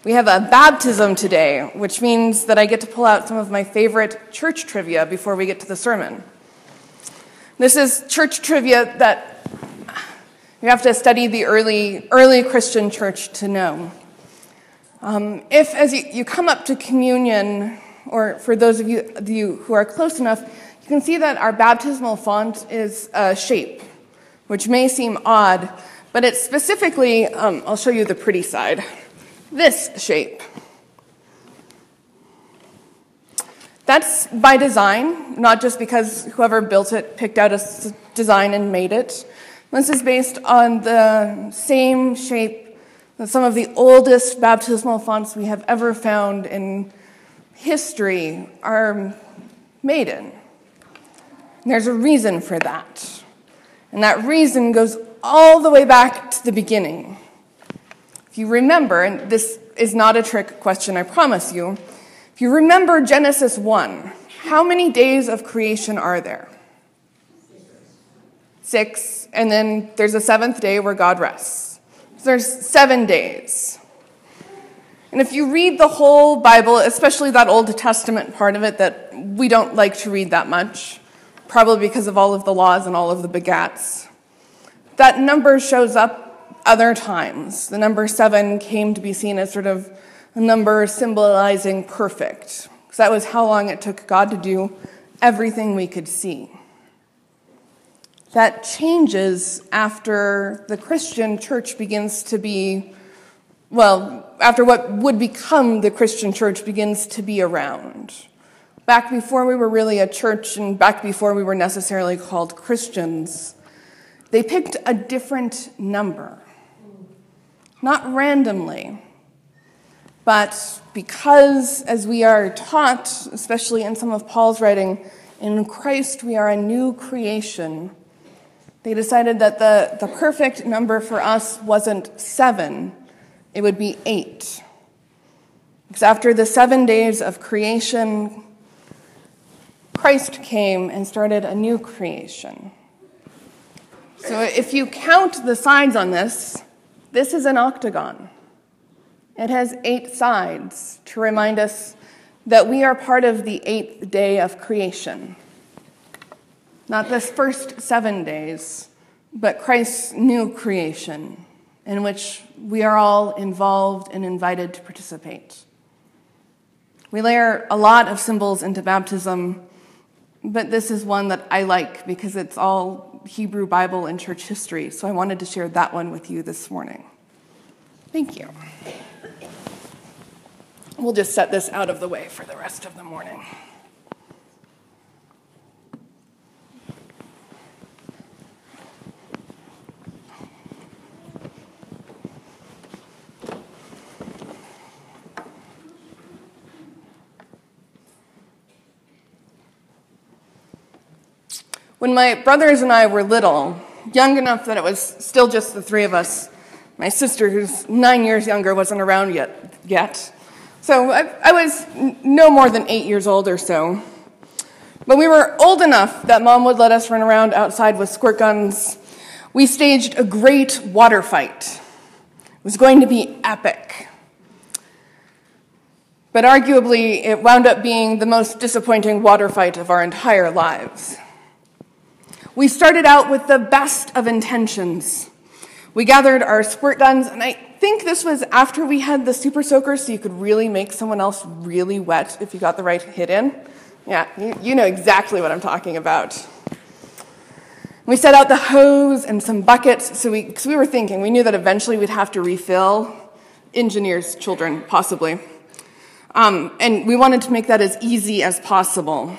We have a baptism today, which means that I get to pull out some of my favorite church trivia before we get to the sermon. This is church trivia that you have to study the early Christian church to know. If, as you come up to communion, or for those of you who are close enough, you can see that our baptismal font is a shape, which may seem odd, but it's specifically, I'll show you the pretty side, this shape. That's by design, not just because whoever built it picked out a design and made it. This is based on the same shape that some of the oldest baptismal fonts we have ever found in history are made in. And there's a reason for that. And that reason goes all the way back to the beginning. If you remember, and this is not a trick question, I promise you, if you remember Genesis 1, how many days of creation are there? 6, and then there's a 7th day where God rests. So there's 7 days. And if you read the whole Bible, especially that Old Testament part of it that we don't like to read that much, probably because of all of the laws and all of the begats, that number shows up other times. The number 7 came to be seen as sort of a number symbolizing perfect, because that was how long it took God to do everything we could see. That changes after the Christian church begins to be, after what would become the Christian church begins to be around. Back before we were really a church and back before we were necessarily called Christians, they picked a different number. Not randomly, but because, as we are taught, especially in some of Paul's writing, in Christ we are a new creation, they decided that the perfect number for us wasn't 7, it would be 8. Because after the 7 days of creation, Christ came and started a new creation. So if you count the sides on this is an octagon. It has 8 sides to remind us that we are part of the 8th day of creation. Not the first 7 days, but Christ's new creation, in which we are all involved and invited to participate. We layer a lot of symbols into baptism, but this is one that I like because it's all Hebrew Bible and church history, so I wanted to share that one with you this morning. Thank you. We'll just set this out of the way for the rest of the morning. When my brothers and I were little, young enough that it was still just the 3 of us, my sister, who's 9 years younger, wasn't around yet. So I was no more than 8 years old or so. But we were old enough that Mom would let us run around outside with squirt guns. We staged a great water fight. It was going to be epic. But arguably, it wound up being the most disappointing water fight of our entire lives. We started out with the best of intentions. We gathered our squirt guns, and I think this was after we had the super soaker, so you could really make someone else really wet if you got the right hit in. Yeah, you know exactly what I'm talking about. We set out the hose and some buckets, because we were thinking, we knew that eventually we'd have to refill. Engineers' children, possibly. And we wanted to make that as easy as possible.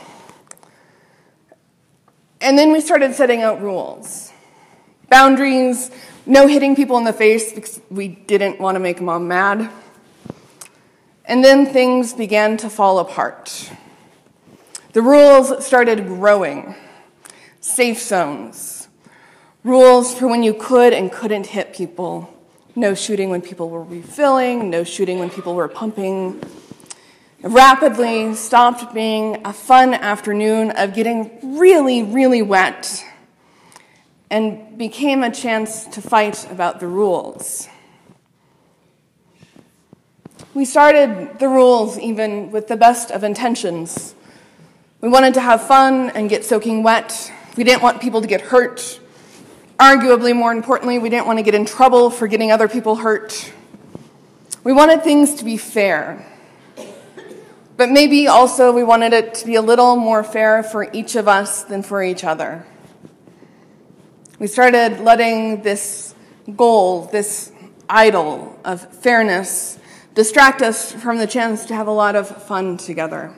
And then we started setting out rules. Boundaries, no hitting people in the face because we didn't want to make Mom mad. And then things began to fall apart. The rules started growing. Safe zones. Rules for when you could and couldn't hit people. No shooting when people were refilling, no shooting when people were pumping. Rapidly stopped being a fun afternoon of getting really, really wet and became a chance to fight about the rules. We started the rules even with the best of intentions. We wanted to have fun and get soaking wet. We didn't want people to get hurt. Arguably, more importantly, we didn't want to get in trouble for getting other people hurt. We wanted things to be fair. But maybe also we wanted it to be a little more fair for each of us than for each other. We started letting this goal, this idol of fairness, distract us from the chance to have a lot of fun together.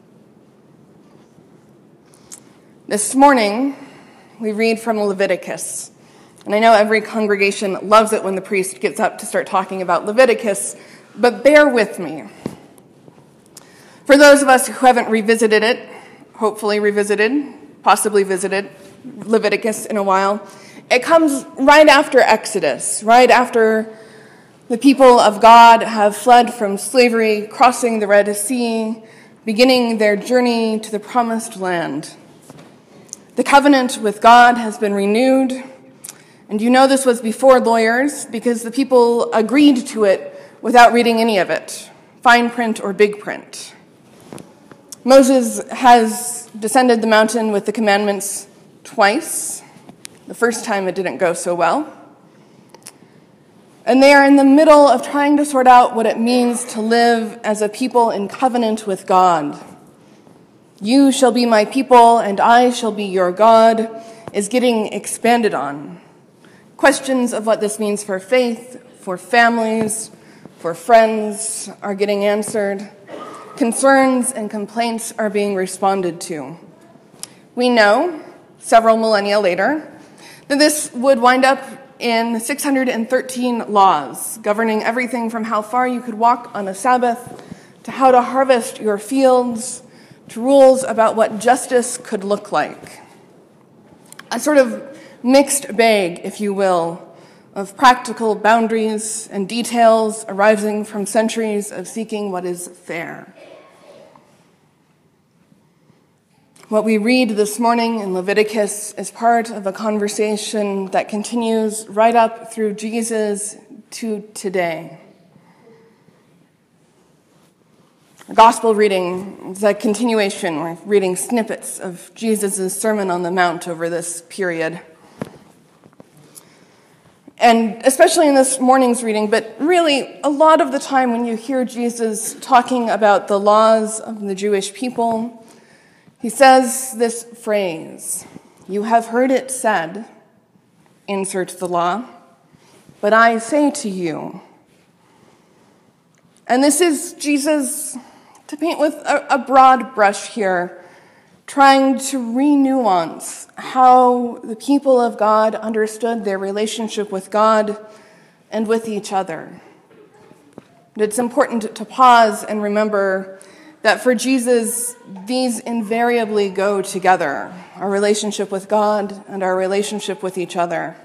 This morning, we read from Leviticus. And I know every congregation loves it when the priest gets up to start talking about Leviticus, but bear with me. For those of us who haven't revisited it, hopefully revisited, possibly visited Leviticus in a while, it comes right after Exodus, right after the people of God have fled from slavery, crossing the Red Sea, beginning their journey to the Promised Land. The covenant with God has been renewed, and you know this was before lawyers because the people agreed to it without reading any of it, fine print or big print. Moses has descended the mountain with the commandments twice. The first time it didn't go so well. And they are in the middle of trying to sort out what it means to live as a people in covenant with God. You shall be my people, and I shall be your God, is getting expanded on. Questions of what this means for faith, for families, for friends are getting answered. Concerns and complaints are being responded to. We know, several millennia later, that this would wind up in 613 laws governing everything from how far you could walk on a Sabbath to how to harvest your fields to rules about what justice could look like. A sort of mixed bag, if you will, of practical boundaries and details arising from centuries of seeking what is fair. What we read this morning in Leviticus is part of a conversation that continues right up through Jesus to today. Our gospel reading is a continuation. We're reading snippets of Jesus' Sermon on the Mount over this period. And especially in this morning's reading, but really a lot of the time when you hear Jesus talking about the laws of the Jewish people, he says this phrase, "You have heard it said," insert the law, "but I say to you." And this is Jesus, to paint with a broad brush here, trying to re-nuance how the people of God understood their relationship with God and with each other. But it's important to pause and remember that for Jesus, these invariably go together, our relationship with God and our relationship with each other.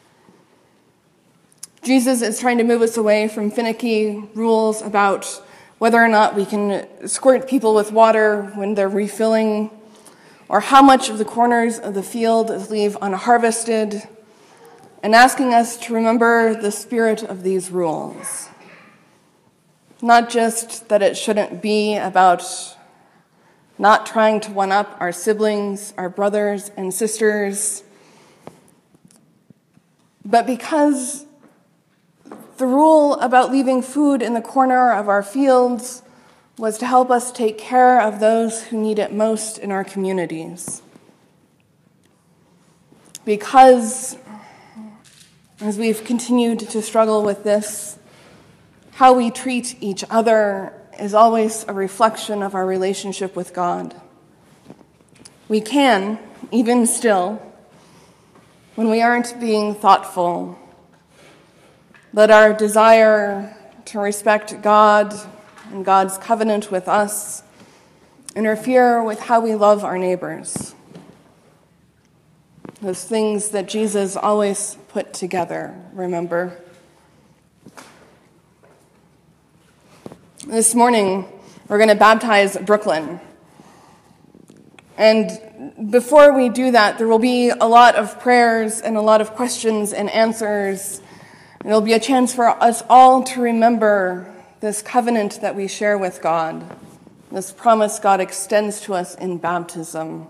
Jesus is trying to move us away from finicky rules about whether or not we can squirt people with water when they're refilling, or how much of the corners of the field is leave unharvested, and asking us to remember the spirit of these rules. Not just that it shouldn't be about not trying to one-up our siblings, our brothers and sisters, but because the rule about leaving food in the corner of our fields was to help us take care of those who need it most in our communities. Because, as we've continued to struggle with this, how we treat each other is always a reflection of our relationship with God. We can, even still, when we aren't being thoughtful, let our desire to respect God and God's covenant with us interfere with how we love our neighbors. Those things that Jesus always put together, remember? This morning, we're going to baptize Brooklyn. And before we do that, there will be a lot of prayers and a lot of questions and answers. And there'll be a chance for us all to remember this covenant that we share with God, this promise God extends to us in baptism.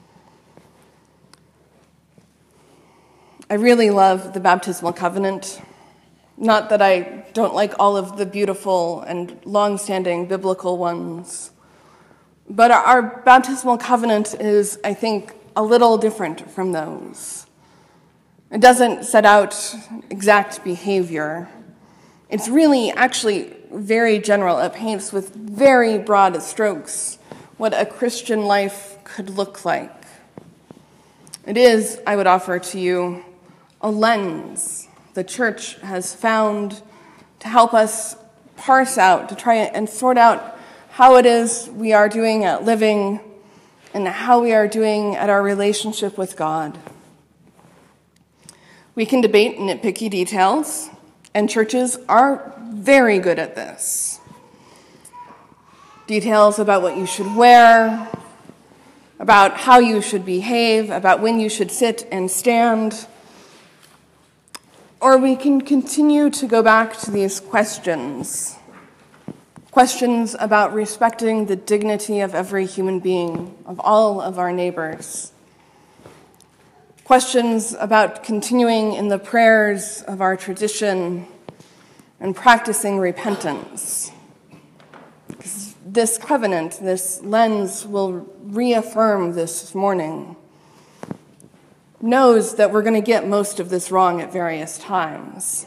I really love the baptismal covenant. Not that I don't like all of the beautiful and long-standing biblical ones, but our baptismal covenant is, I think, a little different from those. It doesn't set out exact behavior. It's really actually very general. It paints with very broad strokes what a Christian life could look like. It is, I would offer to you, a lens the church has found to help us parse out, to try and sort out how it is we are doing at living and how we are doing at our relationship with God. We can debate nitpicky details, and churches are very good at this. Details about what you should wear, about how you should behave, about when you should sit and stand. Or we can continue to go back to these questions about respecting the dignity of every human being, of all of our neighbors. Questions about continuing in the prayers of our tradition and practicing repentance. Because this covenant, this lens will reaffirm this morning, knows that we're going to get most of this wrong at various times.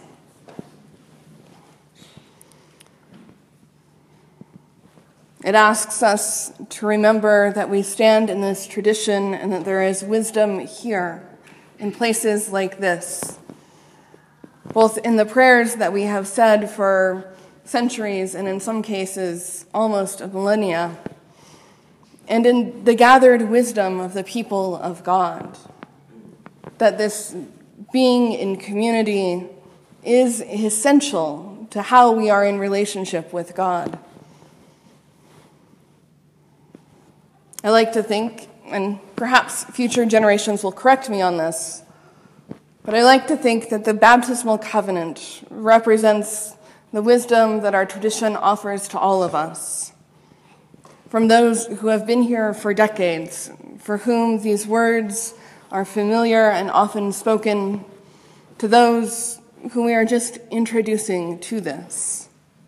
It asks us to remember that we stand in this tradition and that there is wisdom here in places like this, both in the prayers that we have said for centuries and in some cases almost a millennia, and in the gathered wisdom of the people of God. That this being in community is essential to how we are in relationship with God. I like to think, and perhaps future generations will correct me on this, but I like to think that the baptismal covenant represents the wisdom that our tradition offers to all of us. From those who have been here for decades, for whom these words are familiar and often spoken, to those whom we are just introducing to this.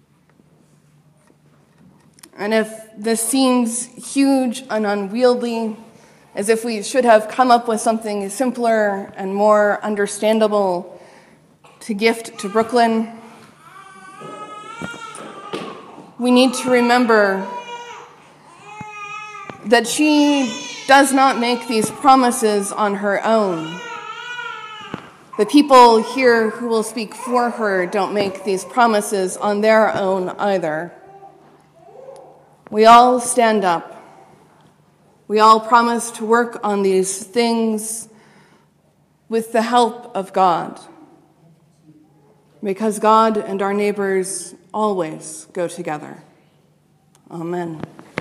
And if this seems huge and unwieldy, as if we should have come up with something simpler and more understandable to gift to Brooklyn, we need to remember that she does not make these promises on her own. The people here who will speak for her don't make these promises on their own either. We all stand up. We all promise to work on these things with the help of God, because God and our neighbors always go together. Amen.